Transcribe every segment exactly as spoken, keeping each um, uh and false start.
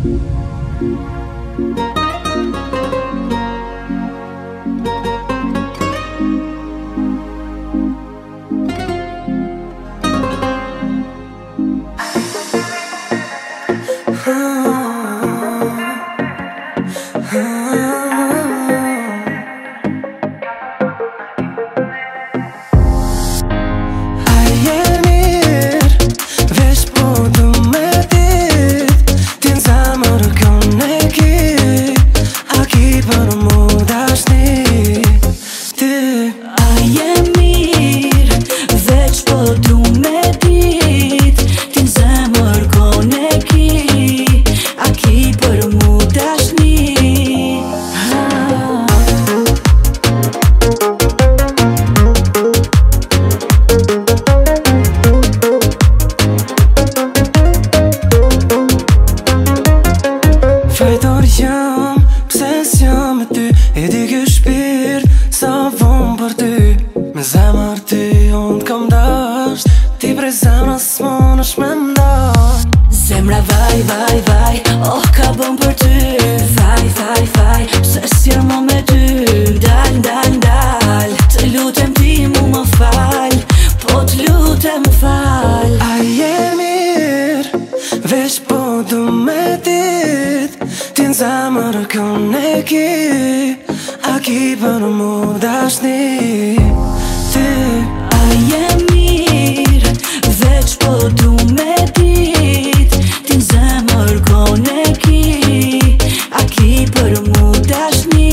Fajtor jam, pse s'jam me ty E di ky shpirt, sa vom për ty Me zemër ty, unë t'kam dasht Ti prej zemra s'mon është me mdasht Zemra vaj, vaj, vaj, oh ka bëm për ty Vaj, vaj, vaj, pse s'jam mo me ty Dal, dal, dal, të lutem ti mu më fal Po t'lutem fal A je mirë, veç po du me dit Ti n'zemër kon e ki A ki për mu dashni Ti A je mirë, veç po du me dit Ti n'zemër kon e ki A ki për mu dashni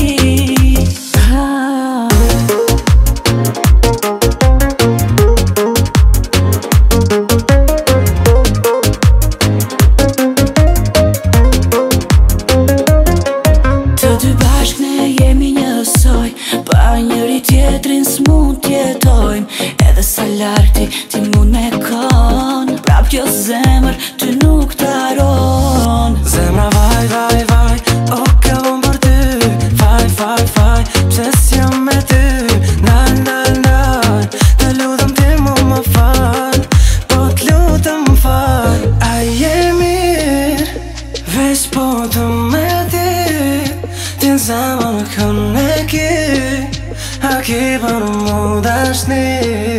ah. Të dy bashk ne jemi njësoj Pa njëri tjetrin s'mund t'jetojmë Edhe sa larti ti mund me kon Prap kjo zemër ty nuk t'aron Zemra vaj, vaj, vaj, o ka bëm për ty Vaj, vaj, vaj, pse s'jam me ty Nal, nal, nal, të lutem ti mu më fal Po t'lutem fal A je mirë, veç po du me dit Ti n'zemër kon e ki A ki për mu dashni